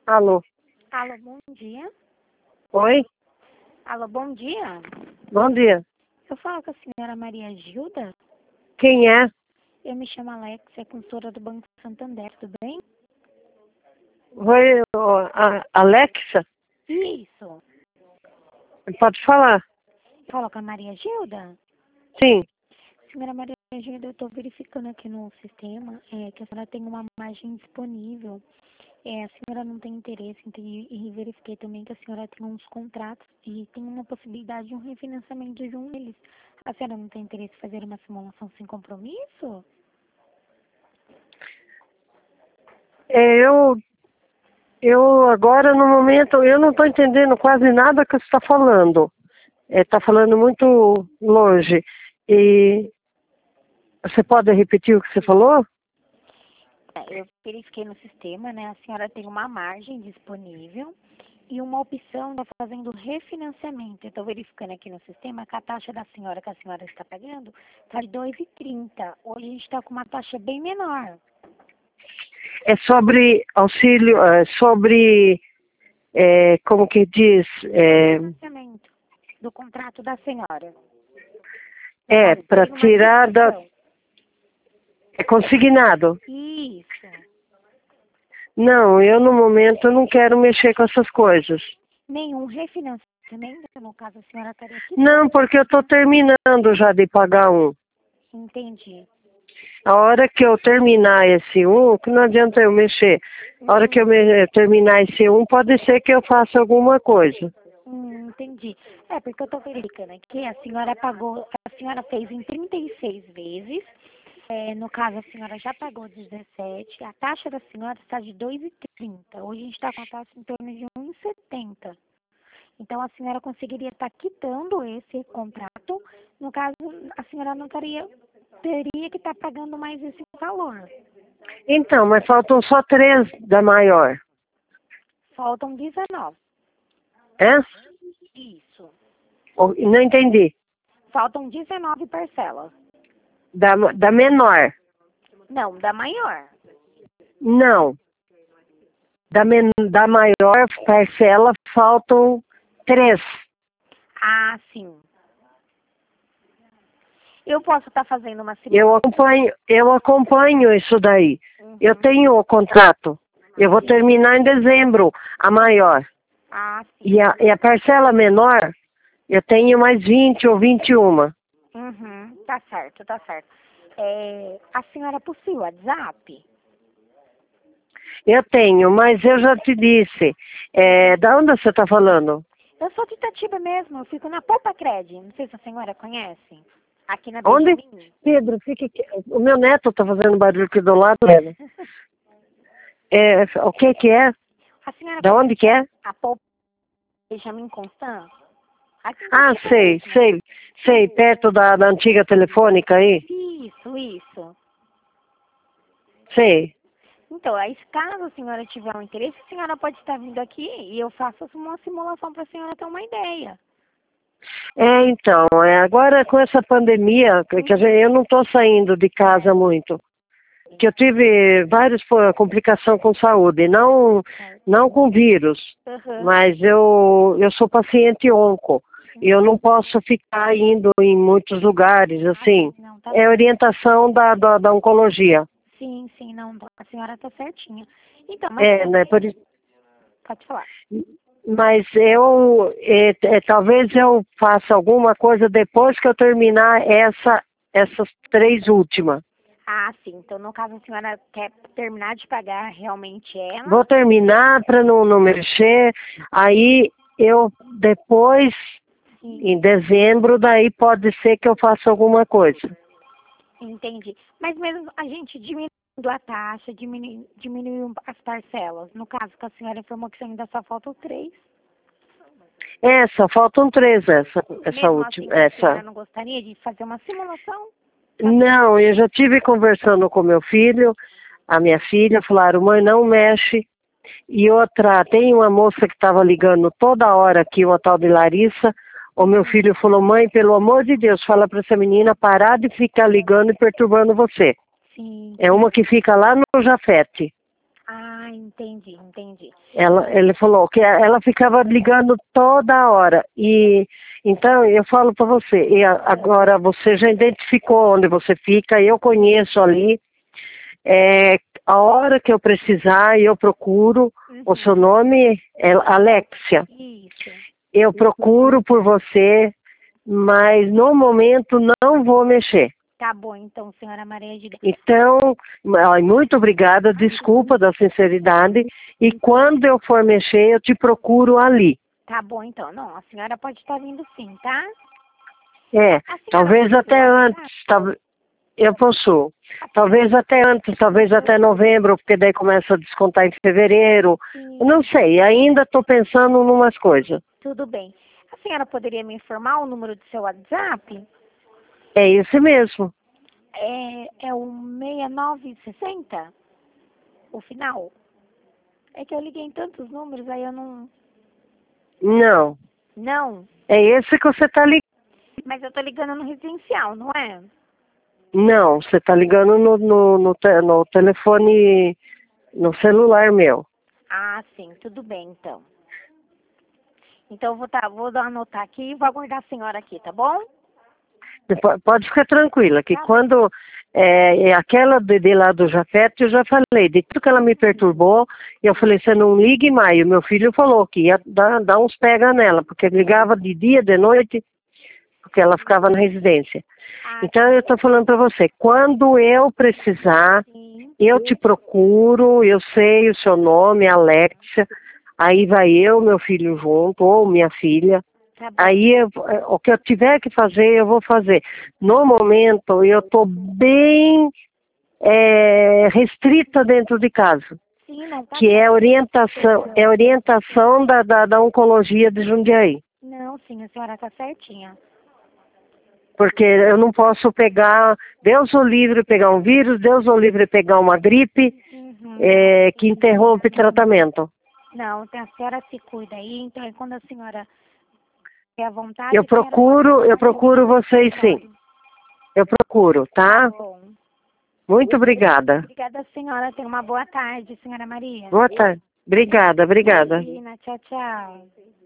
Alô? Alô, bom dia. Oi? Alô, bom dia. Bom dia. Eu falo com a senhora Maria Gilda. Quem é? Eu me chamo Alex, é consultora do Banco Santander, tudo bem? Oi, a Alexa? Isso. Pode falar? Falo com a Maria Gilda? Sim. Senhora Maria Gilda, eu estou verificando aqui no sistema que a senhora tem uma margem disponível. A senhora não tem interesse e verifiquei também que a senhora tem uns contratos e tem uma possibilidade de um refinanciamento de um deles. A senhora não tem interesse em fazer uma simulação sem compromisso? Eu agora, no momento, eu não estou entendendo quase nada que você está falando. Está falando muito longe. E você pode repetir o que você falou? Eu verifiquei no sistema, né? A senhora tem uma margem disponível e uma opção de fazendo refinanciamento. Eu estou verificando aqui no sistema que a taxa da senhora que a senhora está pagando está de 2,30. Hoje a gente está com uma taxa bem menor. É sobre auxílio, como que diz? Financiamento do contrato da senhora. Para Tem uma tirar da... fixação. É consignado. Isso. Não, eu no momento não quero mexer com essas coisas. Nenhum refinanciamento, no caso a senhora estaria aqui. Não, porque eu estou terminando já de pagar um. Entendi. A hora que eu terminar esse um, que não adianta eu mexer. A hora que eu terminar esse um, pode ser que eu faça alguma coisa. Entendi. Porque eu estou verificando aqui, a senhora fez em 36 vezes. No caso, a senhora já pagou 17. A taxa da senhora está de 2,30. Hoje a gente está com a taxa em torno de 1,70. Então, a senhora conseguiria estar quitando esse contrato. No caso, a senhora não teria que estar pagando mais esse valor. Então, mas faltam só 3 da maior. Faltam 19. É? Isso. Não entendi. Faltam 19 parcelas. Da menor. Não, da maior. Não. Da maior parcela faltam 3. Ah, sim. Eu posso estar fazendo uma simulação. Eu acompanho isso daí. Eu tenho o contrato. Eu vou terminar em dezembro, a maior. Ah, sim. E a parcela menor, eu tenho mais 20 ou 21. Tá certo, tá certo. A senhora possui o WhatsApp? Eu tenho, mas eu já te disse. Da onde você está falando? Eu sou de Itatiba mesmo, eu fico na Poupa Cred. Não sei se a senhora conhece. Aqui na Onde? Benjamin. Pedro, fica aqui. O meu neto está fazendo barulho aqui do lado. O que é? A senhora Da onde que é? a Poupa Benjamin Constant? Aqui em Ah, Itatiba mesmo. sei, perto da antiga telefônica aí. Isso. Sei. Então, aí, caso a senhora tiver um interesse, a senhora pode estar vindo aqui e eu faço uma simulação para a senhora ter uma ideia. Então, agora com essa pandemia, eu não estou saindo de casa muito. Que eu tive várias complicações com saúde, não com vírus, mas eu sou paciente onco. E eu não posso ficar indo em muitos lugares, assim. É orientação da oncologia. Sim, não, a senhora está certinha. Então, mas né, por isso. Pode falar. Mas talvez eu faça alguma coisa depois que eu terminar essas 3 últimas. Ah, sim. Então, no caso, a senhora quer terminar de pagar realmente ela? Vou terminar para não mexer. Aí eu depois, em dezembro, daí pode ser que eu faça alguma coisa. Entendi. Mas mesmo a gente diminuindo a taxa, diminuindo as parcelas. No caso que a senhora informou que ainda só faltam 3. Só faltam 3 essa Mesmo última. Assim, a senhora não gostaria de fazer uma simulação? Não, eu já tive conversando com meu filho, a minha filha, falaram, mãe, não mexe. E outra, tem uma moça que estava ligando toda hora aqui, uma tal de Larissa. O meu filho falou, mãe, pelo amor de Deus, fala para essa menina parar de ficar ligando e perturbando você. Sim. É uma que fica lá no Jafete. Ah, Entendi. Ele falou que ela ficava ligando toda hora. E então eu falo para você, agora você já identificou onde você fica, eu conheço ali. A hora que eu precisar, eu procuro. O seu nome é Alexia. Isso. Eu procuro por você, mas no momento não vou mexer. Tá bom, então, senhora Maria Edila. Então, muito obrigada, desculpa da sinceridade. E quando eu for mexer, eu te procuro ali. Tá bom, então. Não, a senhora pode estar vindo sim, tá? Talvez até antes. Eu posso. Talvez até antes, talvez até novembro, porque daí começa a descontar em fevereiro. Sim. Não sei, ainda estou pensando em umas coisas. Tudo bem. A senhora poderia me informar o número do seu WhatsApp? É esse mesmo. É o 6960? O final? É que eu liguei em tantos números, aí eu não... Não. Não? É esse que você está ligando. Mas eu tô ligando no residencial, não é? Não, você está ligando no telefone, no celular meu. Ah, sim, tudo bem, então. Então eu vou anotar aqui e vou aguardar a senhora aqui, tá bom? Pode ficar tranquila, que Tá. quando aquela de lá do Jafete, eu já falei, de tudo que ela me perturbou, eu falei, você não ligue mais. O meu filho falou que ia dar uns pega nela, porque ligava de dia, de noite, porque ela ficava na residência. Então eu estou falando para você, quando eu precisar, sim. eu te procuro, eu sei o seu nome, Alexia, aí vai eu, meu filho junto, ou minha filha. Tá bom. Aí o que eu tiver que fazer, eu vou fazer. No momento, eu estou bem restrita dentro de casa, Sim, não tá que é orientação da oncologia de Jundiaí. Não, sim, a senhora tá certinha. Porque eu não posso pegar, Deus o livre pegar um vírus, Deus o livre pegar uma gripe, que interrompe o tratamento. Não, a senhora se cuida aí, então é quando a senhora quer à vontade. Eu procuro vocês sim. Eu procuro, tá? Tá bom. Muito obrigada. Obrigada, senhora. Tenha uma boa tarde, senhora Maria. Boa tarde. Obrigada. Imagina, tchau, tchau.